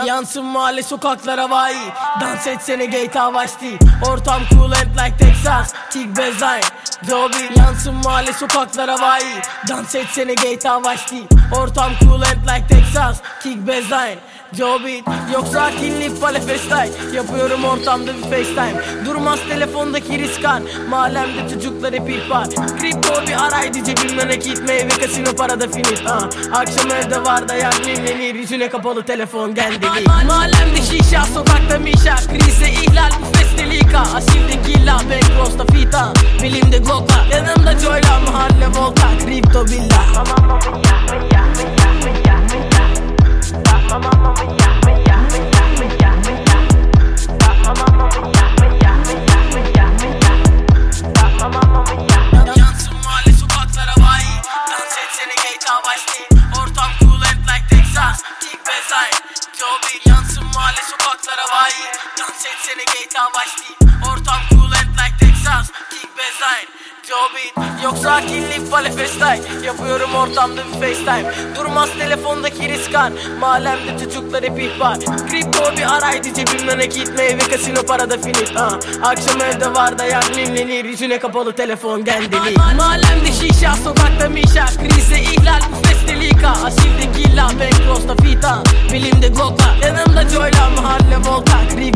Yansın mahalle sokaklara vay. Dans etsene GTA Vice City. Ortam cool and like Texas. Kick Bezayn Joby. Yansın mahalle sokaklara vay. Dans etsene GTA Vice City. Ortam cool and like Texas. Kick Bezayn Joby. Yok sakinlik pale freestyle. Yapıyorum ortamda bir FaceTime. Durmaz telefondaki riskan. Mahallemde çocuklar hep ihbar. Kripto bir araydı cebimden nakit. Meyve kasino parada finit. Akşam evde var da mimlenir. Yüzüne kapalı telefon gendeli. Mahallemde şişa, sokakta mişa. Krize ihlal bu festelika. Asilde gilla, Backross'ta fita. Bilimde Glock'la, yanımda Joy'la. Mahalle volta, kripto villa. Yansın mahalle sokaklara vay. Dans etsene GTA Vice City. Ortam cool and like Texas. Kick Bezayn Joby. Yansın mahalle sokaklara vay. Dans etsene GTA Vice City. Ortam cool and like Texas. Kick Bezayn Joby. Yok sakinlik pale freestyle. Yapıyorum ortamda bir FaceTime. Durmaz telefondaki riskan. Mahallemde çocuklar hep ihbar. Kripto bir araydı cebimden nakit. Meyve kasino parada finit. Akşam evde var da mimlenir. Yüzüne kapalı telefon gendeli. Mahallemde şişa, sokakta mişa. Krize ihlal bu festelika. Asilde gilla, Backross'ta fita. Bilimde Glock'la, yanımda Joy'la. Mahalle volta, kripto